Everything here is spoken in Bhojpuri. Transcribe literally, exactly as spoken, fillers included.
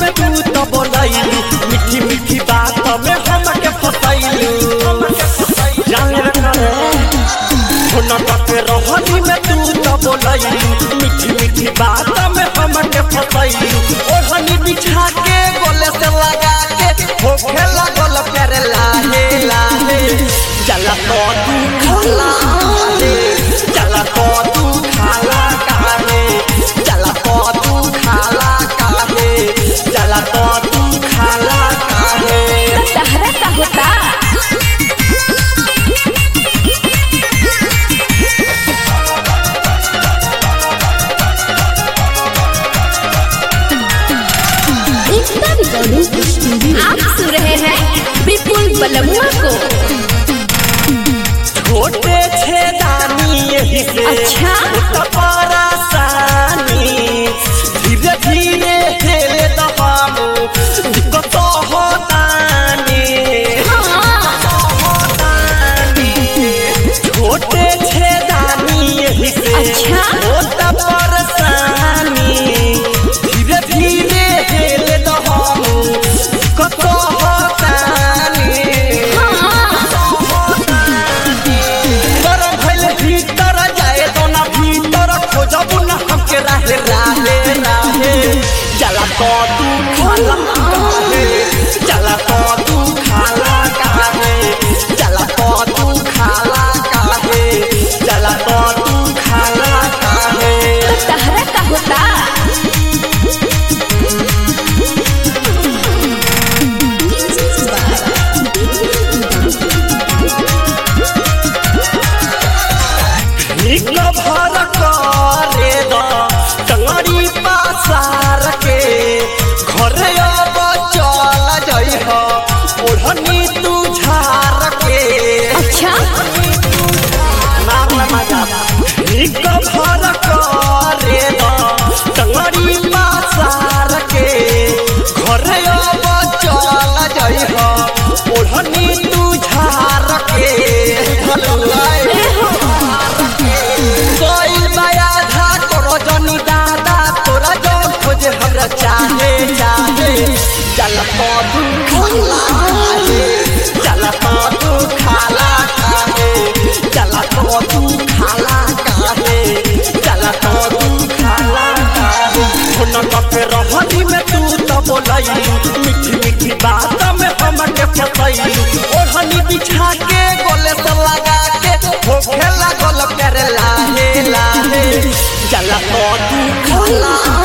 में तू तो बोलैलू मीठी मीठी बात में हमके फसैलू जाने करे होना के रहनी में तू तो बोलैलू मीठी मीठी बात में हमके फसैलू ओढ़नी बिछा के गले से लगा के होखे लागल प्यार लाहे लाहे चला तो तू खाला काहे चला तो तू खाला काहे चला तो तू खाला काहे चला तो तू खाला काहे तहरा का होता आप सुन रहे हैं विपुल बलमुआ को। छोटे छेदानी यही से अच्छा परेशानी धीरे धीरे हेले दबामो दिक्कत होतानी छोटे छेदानी यही से अच्छा होता परेशानी धीरे धीरे हेले दबामो दिक्कत होतानी भीतर जाए तो ना भीतर खोजबू ना हमके राहे राहे राहे चला तो तू खाला काहे चला तो तू खाला काहे चला तो तू खाला काहे चला तो तू खाला काहे तहरा का होता निक भर करे द टंगड़ी पासार के घरे अब चल जइह ओढ़नी तू झार के अच्छा नाम मजा निक भर करे द टंगड़ी पासार के घरे अब चल जइह ओढ़नी तू झार के चाहे चाहे चला तो तू खाला काहे चला तो तू खाला काहे चला तो तू खाला काहे चला तो तू खाला काहे होना के रहनी में तू तो बोलैलू मीठी मीठी बात में हमके फसैलू ओढ़नी बिछा के गले से लगा के होखे लागल प्यार लाहे लाहे चला तो तू खाला